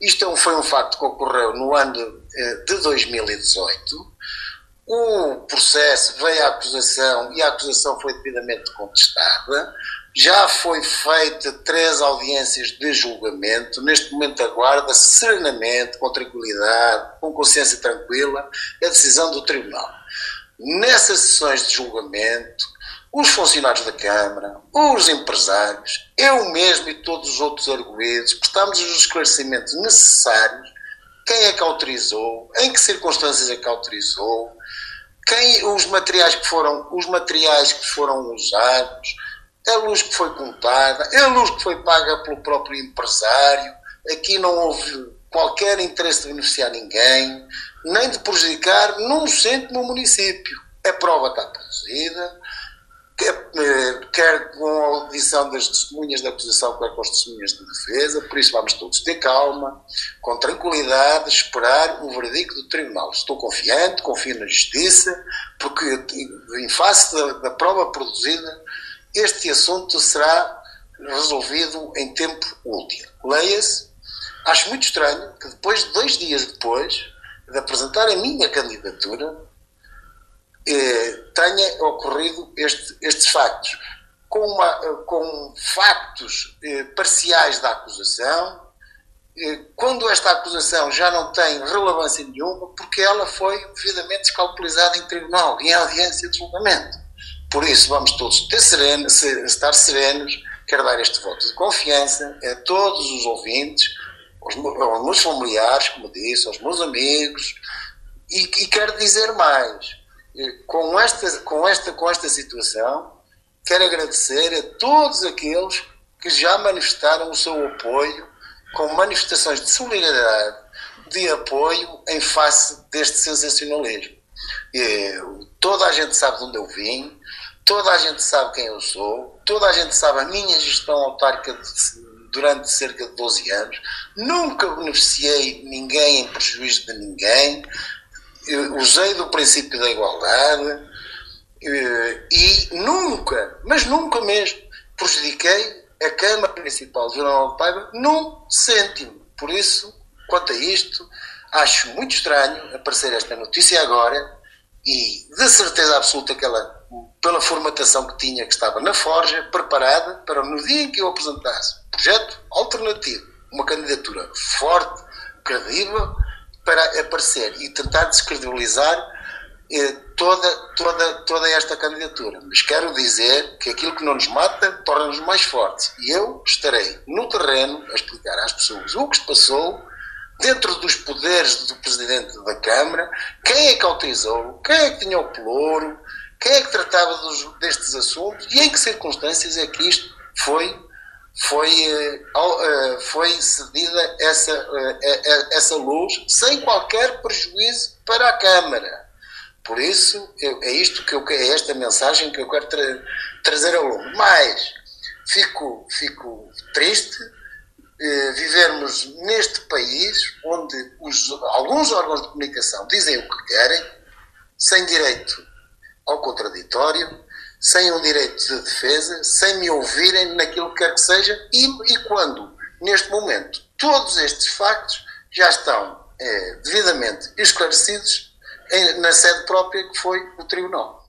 Foi um facto que ocorreu no ano de 2018. O processo veio à acusação e a acusação foi devidamente contestada. Já foi feita 3 audiências de julgamento. Neste momento aguarda serenamente, com tranquilidade, com consciência tranquila, a decisão do Tribunal. Nessas sessões de julgamento, os funcionários da Câmara, os empresários, eu mesmo e todos os outros arguidos, prestámos os esclarecimentos necessários. Quem é que autorizou, em que circunstâncias é que autorizou, os materiais que foram usados, a luz que foi contada, a luz que foi paga pelo próprio empresário. Aqui não houve qualquer interesse de beneficiar ninguém, nem de prejudicar num centro no município. A prova está produzida, quer com a audição das testemunhas da acusação, quer com as testemunhas de defesa. Por isso vamos todos ter calma, com tranquilidade, esperar o veredicto do Tribunal. Estou confiante, confio na Justiça, porque em face da prova produzida, este assunto será resolvido em tempo útil. Leia-se. Acho muito estranho que depois de 2 dias depois de apresentar a minha candidatura, tenha ocorrido estes factos, com factos parciais da acusação, quando esta acusação já não tem relevância nenhuma, porque ela foi devidamente descalculizada em tribunal, em audiência de julgamento. Por isso vamos todos estar serenos. Quero dar este voto de confiança a todos os ouvintes, aos meus familiares, como disse, aos meus amigos, e quero dizer mais. Com esta situação, quero agradecer a todos aqueles que já manifestaram o seu apoio, com manifestações de solidariedade, de apoio em face deste sensacionalismo. Toda a gente sabe de onde eu vim, toda a gente sabe quem eu sou, toda a gente sabe a minha gestão autárquica durante cerca de 12 anos, nunca beneficiei ninguém em prejuízo de ninguém. Usei do princípio da igualdade e nunca, mas nunca mesmo, prejudiquei a Câmara Municipal de Vila Nova de Paiva num cêntimo. Por isso, quanto a isto, acho muito estranho aparecer esta notícia agora, e de certeza absoluta que ela, pela formatação que tinha, que estava na forja, preparada para no dia em que eu apresentasse um projeto alternativo, uma candidatura forte, credível, para aparecer e tentar descredibilizar toda esta candidatura. Mas quero dizer que aquilo que não nos mata torna-nos mais fortes. E eu estarei no terreno a explicar às pessoas o que se passou, dentro dos poderes do Presidente da Câmara, quem é que autorizou, quem é que tinha o pelouro, quem é que tratava destes assuntos e em que circunstâncias é que isto foi cedida essa luz, sem qualquer prejuízo para a Câmara. Por isso, é esta mensagem que eu quero trazer ao longo. Mas fico triste vivermos neste país onde alguns órgãos de comunicação dizem o que querem, sem direito ao contraditório, sem um direito de defesa, sem me ouvirem naquilo que quer que seja, e quando, neste momento, todos estes factos já estão devidamente esclarecidos na sede própria que foi o Tribunal.